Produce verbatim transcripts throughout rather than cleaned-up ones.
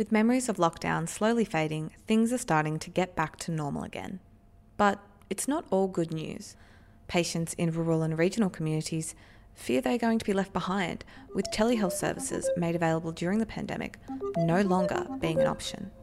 With memories of lockdown slowly fading, things are starting to get back to normal again. But it's not all good news. Patients in rural and regional communities fear they're going to be left behind, with telehealth services made available during the pandemic no longer being an option.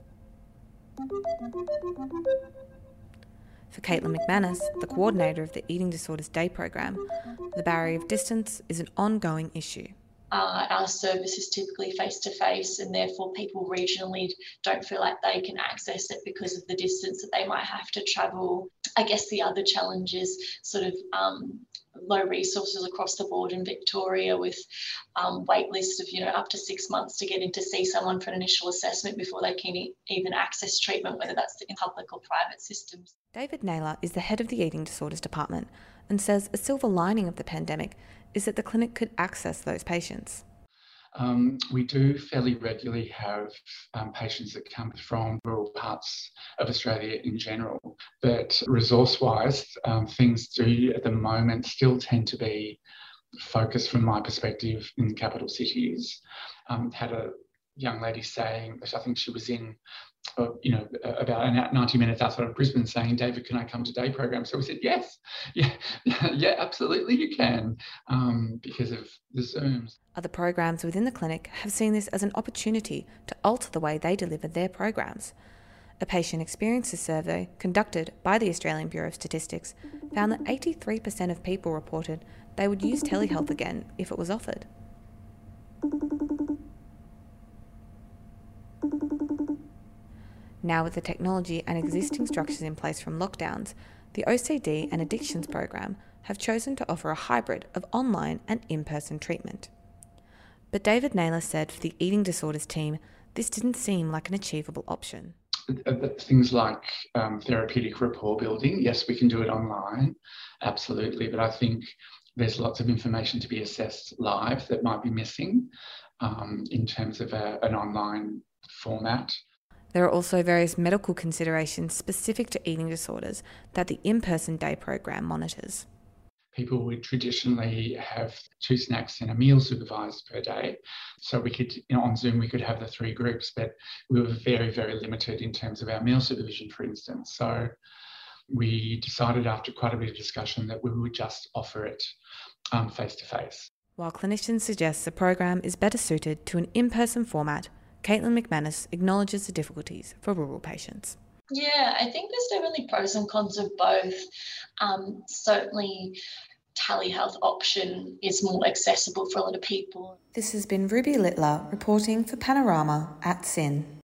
For Caitlin McManus, the coordinator of the Eating Disorders Day program, the barrier of distance is an ongoing issue. Uh, our service is typically face-to-face, and therefore people regionally don't feel like they can access it because of the distance that they might have to travel. I guess the other challenge is sort of um, low resources across the board in Victoria, with um, wait lists of, you know, up to six months to get in to see someone for an initial assessment before they can e- even access treatment, whether that's in public or private systems. David Naylor is the head of the Eating Disorders Department and says a silver lining of the pandemic is that the clinic could access those patients. Um, we do fairly regularly have um, patients that come from rural parts of Australia in general, but resource-wise, um, things do at the moment still tend to be focused, from my perspective, in capital cities. Um, had a young lady saying, I think she was in Uh, you know, about ninety minutes outside of Brisbane, saying, "David, can I come to day program?" So we said, yes, yeah, yeah, absolutely you can, um, because of the Zooms. Other programs within the clinic have seen this as an opportunity to alter the way they deliver their programs. A patient experiences survey conducted by the Australian Bureau of Statistics found that eighty-three percent of people reported they would use telehealth again if it was offered. Now, with the technology and existing structures in place from lockdowns, the O C D and Addictions program have chosen to offer a hybrid of online and in-person treatment. But David Naylor said for the Eating Disorders team, this didn't seem like an achievable option. Things like um, therapeutic rapport building, yes, we can do it online, absolutely, but I think there's lots of information to be assessed live that might be missing um, in terms of a, an online format. There are also various medical considerations specific to eating disorders that the in-person day program monitors. People would traditionally have two snacks and a meal supervised per day. So we could, you know, on Zoom, we could have the three groups, but we were very, very limited in terms of our meal supervision, for instance. So we decided after quite a bit of discussion that we would just offer it um, face-to-face. While clinicians suggest the program is better suited to an in-person format, Caitlin McManus acknowledges the difficulties for rural patients. Yeah, I think there's definitely pros and cons of both. Um, certainly, telehealth option is more accessible for a lot of people. This has been Ruby Littler reporting for Panorama at S Y N.